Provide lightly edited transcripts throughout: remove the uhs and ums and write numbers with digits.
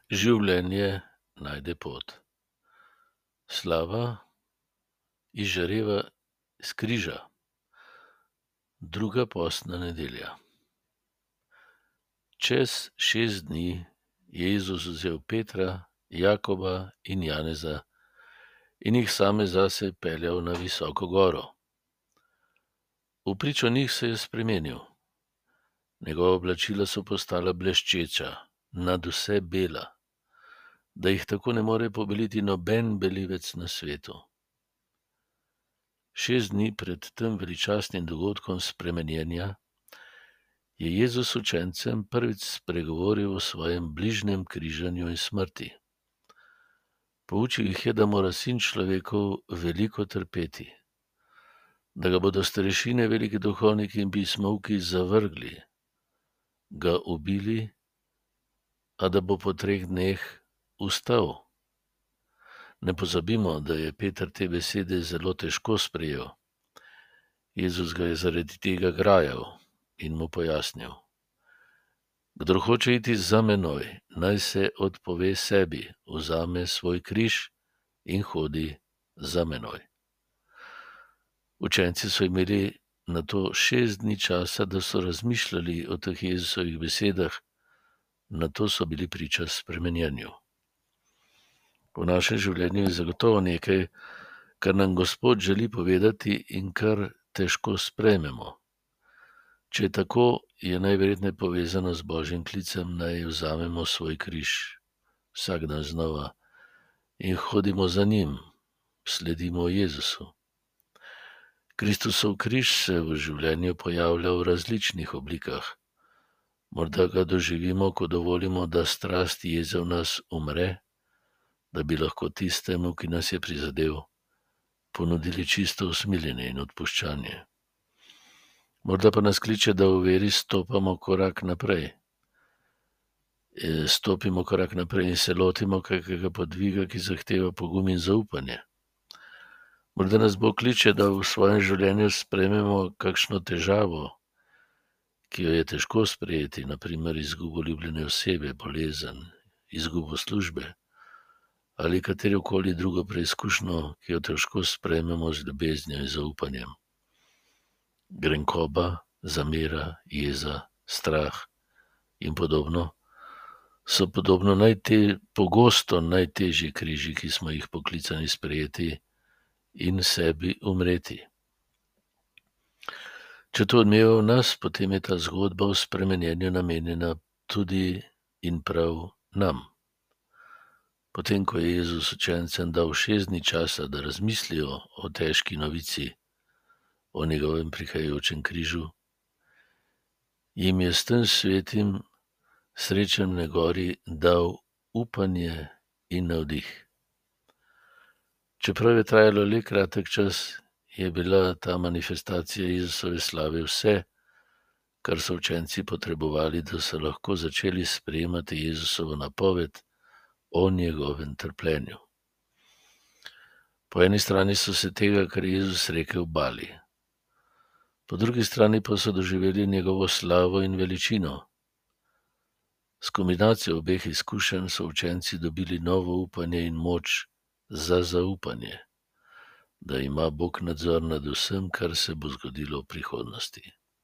Življenje najde pot. Slava izžareva s križa. Druga postna nedelja. Čez 6 dni je Jezus vzel Petra, Jakoba in Janeza in jih same zase peljal na visoko goro. Vpričo njih se je spremenil. Njegova oblačila so postala bleščeča, nadvse bela, da jih tako ne more pobeliti noben belivec na svetu. 6 dni pred tem veličastnim dogodkom spremenjenja je Jezus učencem prvič spregovoril o svojem bližnjem križanju in smrti. Poučil jih je, da mora Sin človekov veliko trpeti, da ga bodo starešine, veliki duhovniki in pismovki zavrgli, ga ubili, a da bo po 3 dneh vstal. Ne pozabimo, da je Peter te besede zelo težko sprejel. Jezus ga je zaradi tega grajal in mu pojasnil: Kdor hoče iti za menoj, naj se odpove sebi, vzame svoj križ in hodi za menoj. Učenci so imeli na to 6 dni časa, da so razmišljali o teh Jezusovih besedah, na to so bili priča spremenjenju. V našem življenju je zagotovo nekaj, kar nam Gospod želi povedati in kar težko sprejmemo. Če je tako, je najverjetneje povezano z Božjim klicem, naj vzamemo svoj križ vsak dan znova in hodimo za njim, sledimo Jezusu. Kristusov križ se v življenju pojavlja v različnih oblikah. Morda ga doživimo, ko dovolimo, da strast jeze v nas umre, da bi lahko tistemu, ki nas je prizadel, ponudili čisto usmiljenje in odpuščanje. Morda pa nas kliče, da v veri stopimo korak naprej. Stopimo korak naprej in se lotimo kakega podviga, ki zahteva pogum in zaupanje. Morda nas Bog kliče, da v svojem življenju sprejmemo kakšno težavo, ki jo je težko sprejeti, na primer izgubo ljubljene osebe, bolezen, izgubo službe ali katerokoli drugo preizkušnjo, ki jo težko sprejmemo z ljubeznijo in zaupanjem. Grenkoba, zamera, jeza, strah in podobno so pogosto najtežji križi, ki smo jih poklicani sprejeti in sebi umreti. Če to odmeva v nas, potem je ta zgodba o spremenjenju namenjena tudi in prav nam. Potem, ko je Jezus učencem dal 6 dni časa, da razmislijo o težki novici, o njegovem prihajajočem križu, jim je s tem svetim srečanjem na gori dal upanje in navdih. Čeprav je trajalo le kratek čas, je bila ta manifestacija Jezusove slave vse, kar so učenci potrebovali, da so lahko začeli sprejemati Jezusovo napoved o njegovem trpljenju. Po eni strani so se tega, kar je Jezus rekel, bali. Po drugi strani pa so doživeli njegovo slavo in veličino. S kombinacijo obeh izkušenj so učenci dobili novo upanje in moč za zaupanje, da ima Bog nadzor nad vsem, kar se bo zgodilo v prihodnosti.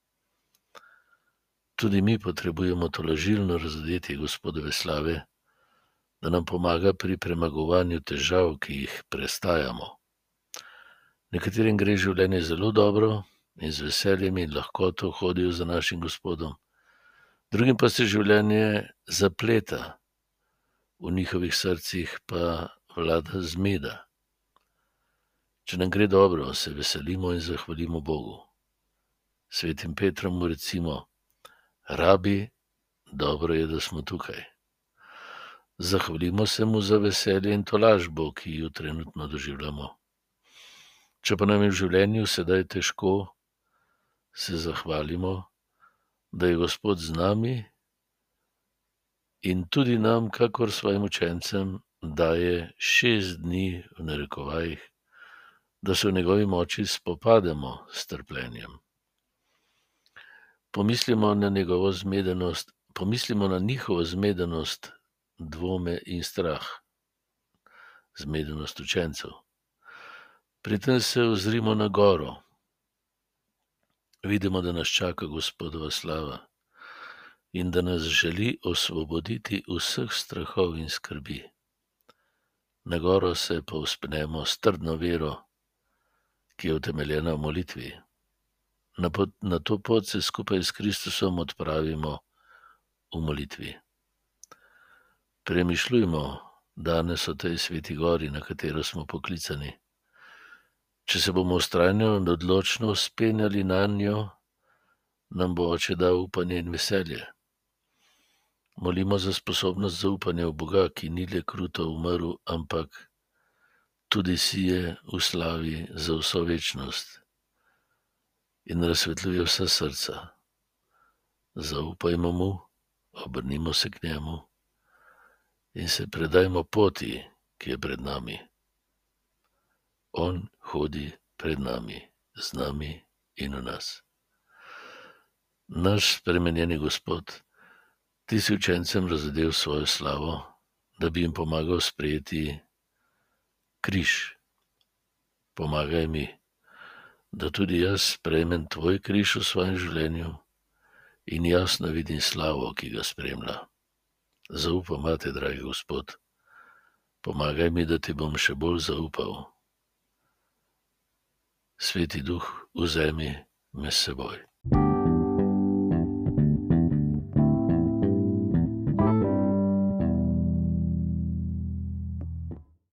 Tudi mi potrebujemo tolažilno razodetje Gospodove slave, da nam pomaga pri premagovanju težav, ki jih prestajamo. Nekaterim gre življenje zelo dobro in z veseljem in lahkoto hodijo za našim Gospodom, drugim pa se življenje zapleta, v njihovih srcih pa vlada zmeda. Če nam gre dobro, se veselimo in zahvalimo Bogu. Svetim Petrom mu recimo: Rabi, dobro je, da smo tukaj. Zahvalimo se mu za veselje in tolažbo, ki jo trenutno doživljamo. Če pa nam je v življenju sedaj težko, se zahvalimo, da je Gospod z nami in tudi nam, kakor svojim učencem, daje 6 dni v narekovajih, da se v njegovi moči spopademo s trpljenjem. Pomislimo na njihovo zmedenost, dvome in strah, zmedenost učencev. Pri tem se ozrimo na goro. Vidimo, da nas čaka Gospodova slava in da nas želi osvoboditi vseh strahov in skrbi. Na goro se povzpnemo s trdno vero, ki je utemeljena v molitvi. Na to pot se skupaj s Kristusom odpravimo v molitvi. Premišljujmo danes o tej sveti gori, na katero smo poklicani. Če se bomo vztrajno in odločno vzpenjali na njo, nam bo Oče dal upanje in veselje. Molimo za sposobnost zaupanja v Boga, ki ni le kruto umrl, ampak tudi sije v slavi za vso večnost in razsvetljuje vsa srca. Zaupajmo mu, obrnimo se k njemu in se predajmo poti, ki je pred nami. On hodi pred nami, z nami in v nas. Naš spremenjeni Gospod, ti si učencem razdelil svojo slavo, da bi jim pomagal sprejeti križ. Pomagaj mi, da tudi jaz sprejmem tvoj križ v svojem življenju in jasno vidim slavo, ki ga spremlja. Zaupam vate, dragi Gospod. Pomagaj mi, da ti bom še bolj zaupal. Sveti Duh, vzemi me s seboj.